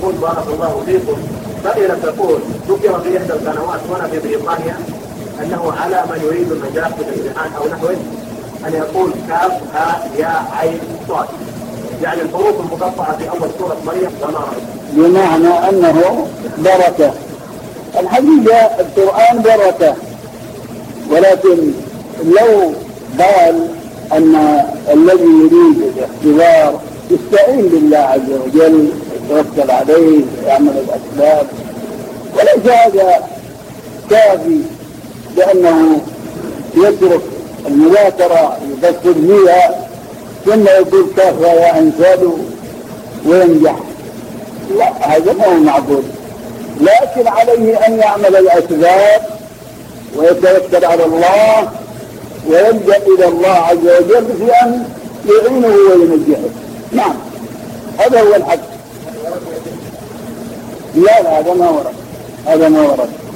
يقول بارك الله فيكم فإذا تقول ذكر في إحدى القنوات هنا في بريطانيا أنه على من يريد النجاح في الامتحان أو نحوه أن يقول كاف ها يا عين صاد، يعني الحروف المقطعة في أول سورة مريم وما رأيت؟ بمعنى أنه بركة. الحقيقة القرآن بركة، ولكن لو قال أن الذي يريد الاختبار يستعين بالله عز وجل، يتوكل عليه، يعمل الأسباب، وليس هذا كافي بأنه يترك المذاكرة يفكر فيها ثم يقول كافة يا إنسان وينجح. لا، هذا ما هو معقول. لكن عليه أن يعمل الأسباب ويتوكل على الله ويلجأ إلى الله عز وجل في أن يعينه وينجحه. نعم، هذا هو الحق. لا هذا ما ورد، هذا ما ورد.